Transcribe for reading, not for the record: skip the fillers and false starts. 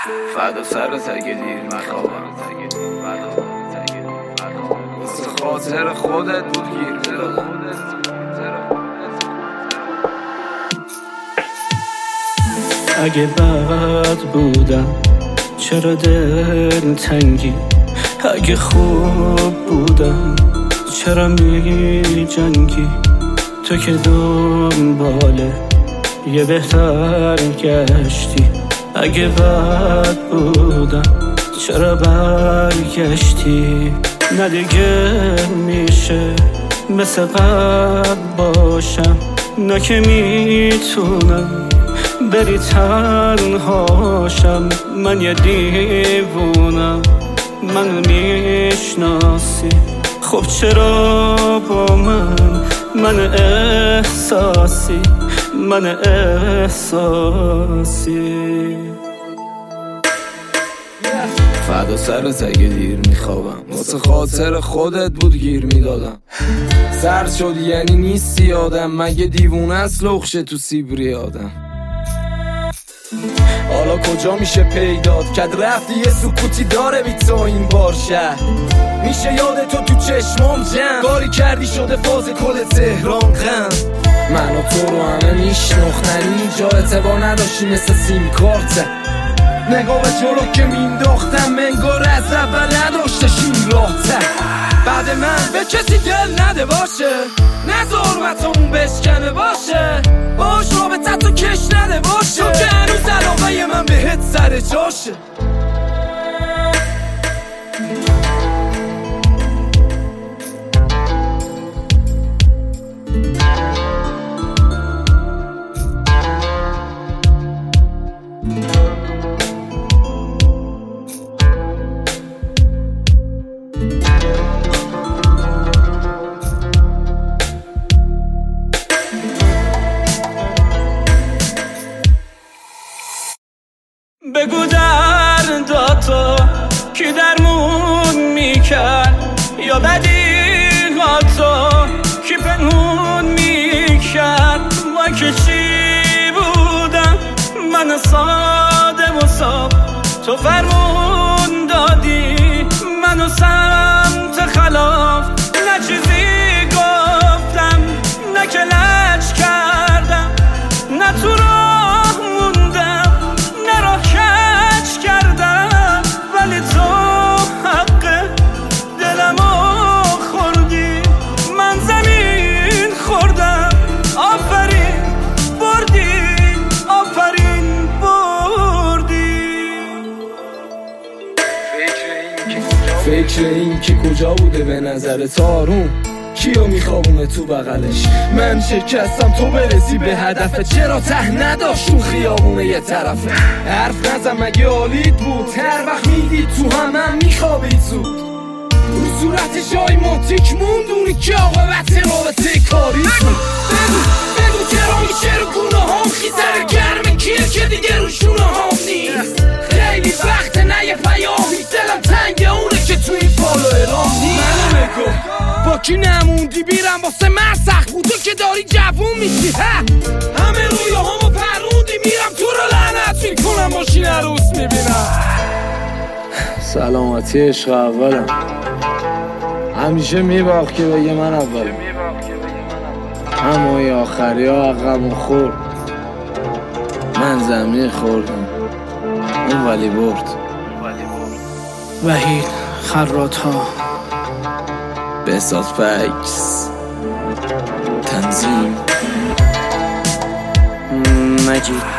فدا سرت اگه دیر میخوابم واسه خاطر خودت بود گیر میدادم. اگه بد بودم چرا دل تنگی، اگه خوب بودم چرا می جنگی، تو که دنباله یه بهتر گشتی. اگه بد بودم چرا برگشتی، نه دیگه میشه مثل قبل باشم، نه که میتونم بری تنهاشم. من یه دیوونم، منو میشناسی، خب چرا با من احساسی، من احساسی. فدا سرت اگه دیر میخوابم واسه خاطر خودت بود گیر میدادم. سرد شد یعنی نیستی آدم، مگه دیوونه است لخشه تو سیبری آدم. حالا کجا میشه پیدات کد رفتی یه سکوتی داره بی تو این بار شهر. میشه یاد تو چشمام جمع کاری کردی شده فاز کل تهران غم. من و تو رو همه میشناختنی جا اعتبار نداشتی مثل سیم کارت. نگاه به جلو که مینداختم منگار از اول نداشتش این راه تر. بعد من به کسی دل نده باشه، نذار مطمون بشکنه باشه، باش رابطت رو کش نده باشه، تو که هنوز علاقه من بهت سر جاشه. بگو درداتو کی درمون میکرد، یا بدیهاتو کی پنهون میکرد. من که چی بودم، من ساده و صاف، تو فرمون دادی منو سمت خلاف. نه چیزی گفتم، نه که لج کردم، نه تو راه موندم، نه راه کج کردم، ولی تو حق دلمو خوردی. من زمین خوردم، آفرین بردی، آفرین بردی. فکر این که کجا بوده به نظر تارون، کیو میخوابونه تو بغلش. من شکستم تو برسی به هدفت، چرا ته نداشت اون خیابونه یه طرفه. حرف نزن مگه حالیت بود، هر وقت میدید تو هم میخوابید زود. رو صورت جای ماتیک موندونی که عاقبت رابطه کاری بود. بگو چرا میشه رو گونه هم خیزر گرم کیه که دیگه رو شونه هم نیست. خیلی وقت نه یه پیامی دلم تنگه اونه که تو این پالو اعلام نیست. منو بگو با کی نموندی بیرم واسه من سخت بود، تو که داری جوون میشی. همه رویا همو پروندی میرم تو رو لعنت میکنم ماشین عروس میبینم. سلامتی عشق اولم، همیشه میباخت که بگه من اولم، اما ای آخری ها عقبم خورد. من زمین خوردم اون ولی برد. وحید خرات ها، بهزاد فکس، تنظیم مجید.